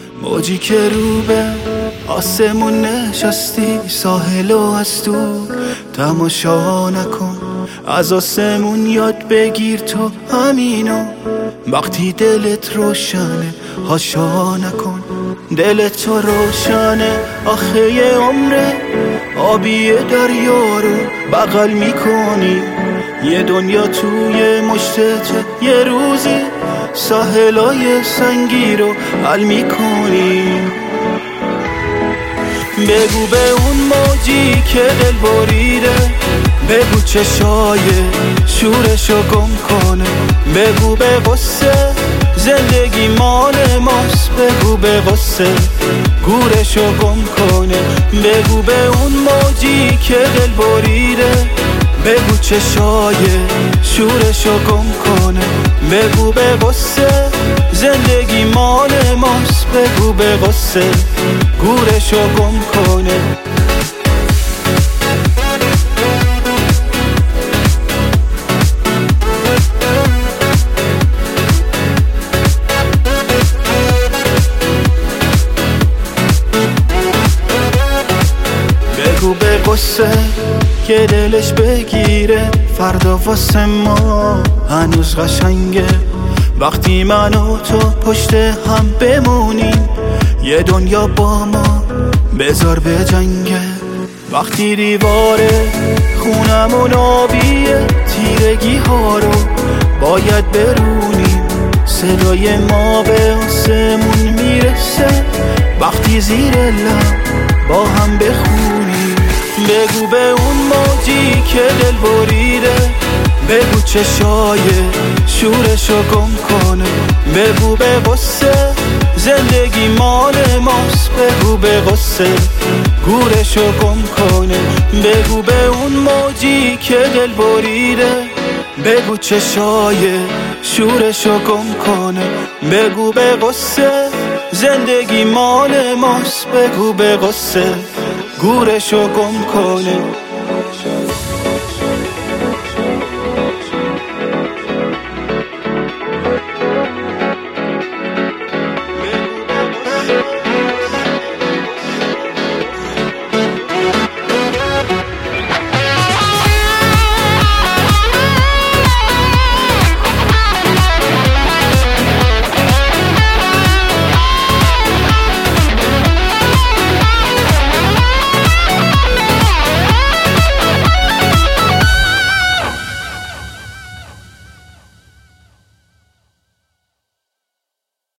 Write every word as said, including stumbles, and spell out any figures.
موجی که رو به آسمون نشستی، ساحل و از دور تماشا نکن، از آسمون یاد بگیر تو همینو. وقتی دلت روشنه هاشا نکن، دلت تو روشنه آخه یه عمره، آبی دریا رو بغل میکنی، یه دنیا توی مشتته، یه روزی ساحلای سنگی رو حل میکنی. بگو به اون موجی که دل بریده، بگو چشای شورشو گم کنه، بگو به غصه زندگی مال ماست، بگو به غصه گورشو گم کنه، بگو به اون موجی که دل بریده، بگو چشای شورشو گم کنه، بگو به غصه زندگی مال ماست، بگو به غصه گورشو گم کنه. بگو به غصه که دلش بگیره، فردا واسه ما هنوز قشنگه، وقتی من و تو پشت هم بمونیم، یه دنیا با ما بذار به جنگه. وقتی دیوار خونمون آبیه، تیرگی ها رو باید برونیم، صدای ما به آسمون میرسه، وقتی زیر لب با هم بخونیم. بگو به اون موجی که دل بریده، بگو چشای شورشو گم کنه، بگو به غصه زندگی مال ماست، بگو به غصه گورشو گم کنه، بگو به اون موجی که دل بریده، بگو چشای شورشو گم کنه، بگو به غصه زندگی مال ماست، بگو به غصه گورشو گم کنه.